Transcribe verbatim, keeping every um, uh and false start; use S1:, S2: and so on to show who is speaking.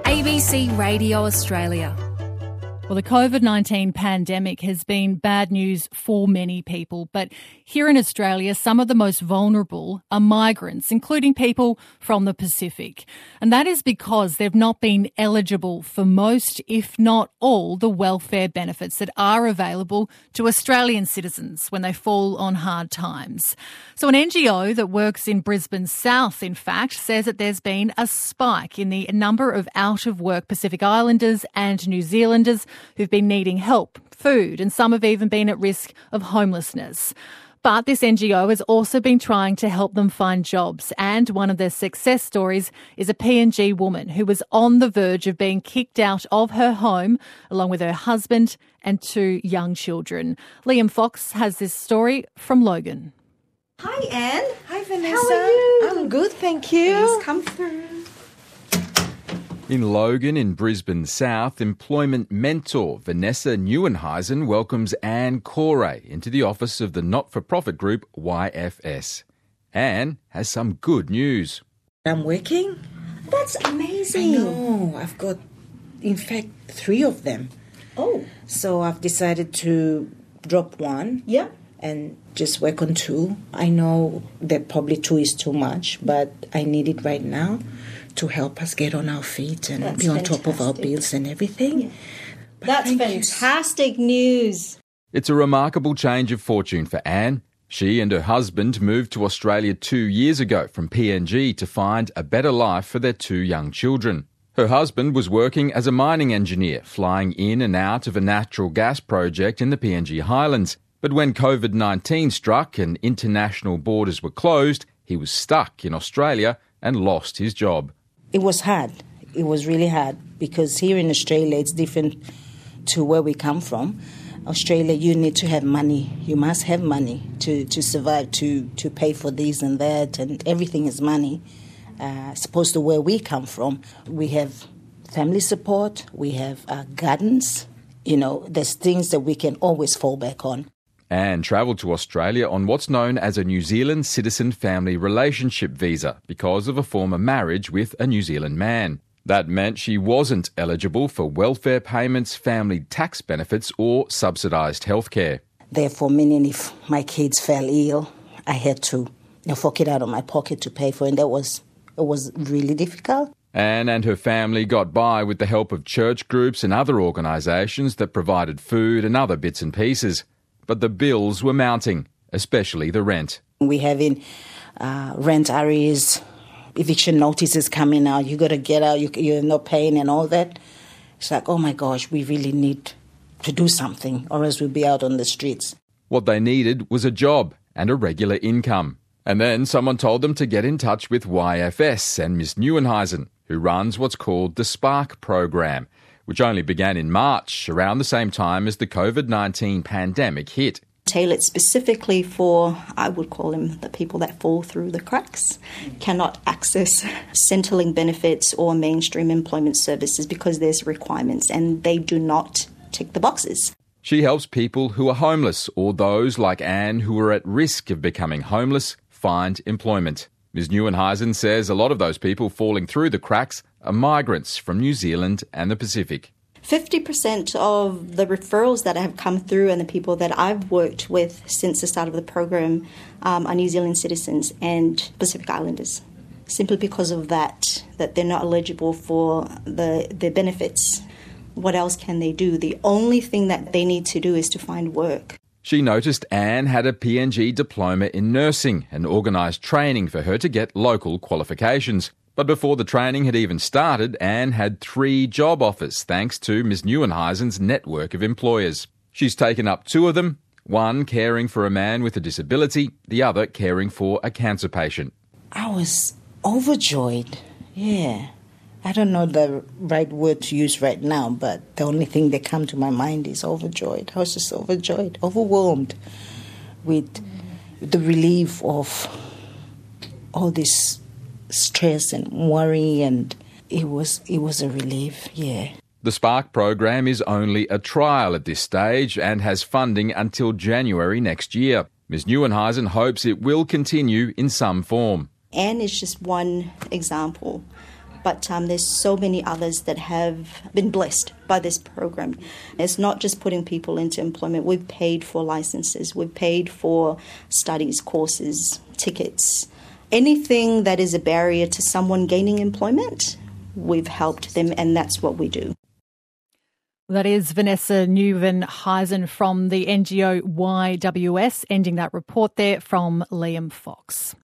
S1: A B C Radio Australia.
S2: Well, the COVID nineteen pandemic has been bad news for many people, but here in Australia, some of the most vulnerable are migrants, including people from the Pacific. And that is because they've not been eligible for most, if not all, the welfare benefits that are available to Australian citizens when they fall on hard times. So an N G O that works in Brisbane South, in fact, says that there's been a spike in the number of out-of-work Pacific Islanders and New Zealanders who've been needing help, food, and some have even been at risk of homelessness. But this N G O has also been trying to help them find jobs, and one of their success stories is a P N G woman who was on the verge of being kicked out of her home along with her husband and two young children. Liam Fox has this story from Logan.
S3: Hi, Anne.
S4: Hi, Vanessa.
S3: How are you?
S4: I'm good, thank you.
S3: Please come through.
S5: In Logan, in Brisbane South, employment mentor Vanessa Nieuwenhuizen welcomes Anne Corey into the office of the not-for-profit group Y F S. Anne has some good news.
S4: I'm working.
S3: That's amazing.
S4: I know. I've got, in fact, three of them.
S3: Oh.
S4: So I've decided to drop one.
S3: Yeah.
S4: And just work on two. I know that probably two is too much, but I need it right now to help us get on our feet and
S3: That's
S4: be on top of our
S3: fantastic.
S4: bills and everything.
S3: Yeah.
S4: But
S3: That's
S4: thank you.
S3: fantastic news.
S5: It's a remarkable change of fortune for Anne. She and her husband moved to Australia two years ago from P N G to find a better life for their two young children. Her husband was working as a mining engineer, flying in and out of a natural gas project in the P N G Highlands. But when COVID nineteen struck and international borders were closed, he was stuck in Australia and lost his job.
S4: It was hard. It was really hard because here in Australia it's different to where we come from. Australia, you need to have money. You must have money to, to survive, to, to pay for this and that, and everything is money. Uh, supposed to where we come from, we have family support, we have uh, gardens. You know, there's things that we can always fall back on.
S5: Anne travelled to Australia on what's known as a New Zealand Citizen Family Relationship Visa because of a former marriage with a New Zealand man. That meant she wasn't eligible for welfare payments, family tax benefits or subsidised healthcare.
S4: Therefore, meaning if my kids fell ill, I had to you know, fork it out of my pocket to pay for it, and that was, it was really difficult.
S5: Anne and her family got by with the help of church groups and other organisations that provided food and other bits and pieces. But the bills were mounting, especially the rent.
S4: We having uh, rent arrears, eviction notices coming out. You got to get out. You, you're not paying and all that. It's like, oh my gosh, we really need to do something, or else we'll be out on the streets.
S5: What they needed was a job and a regular income. And then someone told them to get in touch with Y F S and Miss Nieuwenhuizen, who runs what's called the Spark program, which only began in March, around the same time as the COVID nineteen pandemic hit.
S6: Tailored specifically for, I would call them the people that fall through the cracks, cannot access Centrelink benefits or mainstream employment services because there's requirements and they do not tick the boxes.
S5: She helps people who are homeless or those like Anne who are at risk of becoming homeless find employment. Miz Nieuwenhuizen says a lot of those people falling through the cracks are migrants from New Zealand and the Pacific.
S6: fifty percent of the referrals that have come through and the people that I've worked with since the start of the program um, are New Zealand citizens and Pacific Islanders, simply because of that, that they're not eligible for the, the benefits. What else can they do? The only thing that they need to do is to find work.
S5: She noticed Anne had a P N G diploma in nursing and organised training for her to get local qualifications. But before the training had even started, Anne had three job offers thanks to Miz Nieuwenhuizen's network of employers. She's taken up two of them, one caring for a man with a disability, the other caring for a cancer patient.
S4: I was overjoyed, yeah. I don't know the right word to use right now, but the only thing that comes to my mind is overjoyed. I was just overjoyed, overwhelmed with the relief of all this stress and worry, and it was it was a relief, yeah.
S5: The Spark program is only a trial at this stage and has funding until January next year. Miz Nieuwenhuizen hopes it will continue in some form.
S6: Anne is just one example. But um, there's so many others that have been blessed by this program. It's not just putting people into employment. We've paid for licenses. We've paid for studies, courses, tickets. Anything that is a barrier to someone gaining employment, we've helped them, and that's what we do.
S2: That is Vanessa Nieuwenhuizen from the N G O Y W S, ending that report there from Liam Fox.